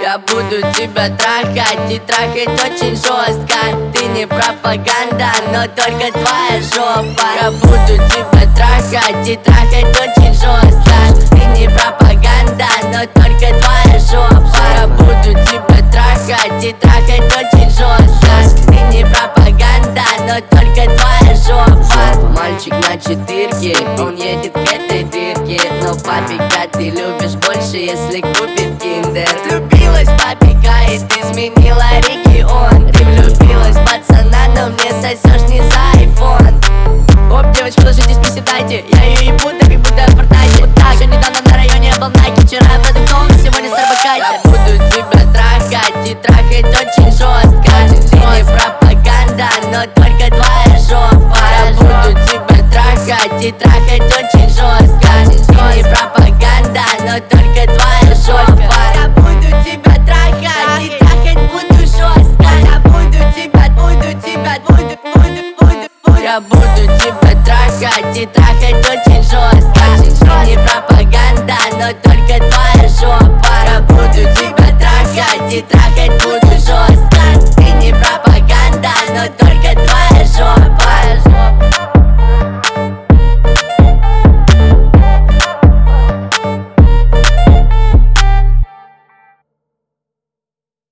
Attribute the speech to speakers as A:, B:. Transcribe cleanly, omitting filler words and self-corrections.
A: Я буду тебя трахать и трахать очень жестко. Ты не пропаганда, но только твоя жопа. Я буду тебя трахать и трахать очень жестко. Ты не пропаганда, но только твоя жопа. Я буду тебя трахать и трахать очень жестко. Ты не пропаганда, но только твоя жопа. Мальчик на четырке, он едет к этой дырке. Но папика ты любишь больше, если купит киндер. Влюбилась папика и ты сменила регион. Ты влюбилась пацана, но мне сосешь не за айфон. Оп, девочки, ложитесь, приседайте. Я ее ебу, так как будто в Фортнайте. Вот так, еще недавно на районе был Найки. Вчера я в этом клоуне, сегодня с Арбакайте. Я буду тебя трахать и трахать очень жестко. Ты не пропаганда, но только твоя жопа. Я буду тебя трахать и трахать очень жестко. Ты не пропаганда, но только твоя жопа. Я буду тебя трахать и трахать буду жестко. Я буду тебя. Я буду тебя трахать и трахать очень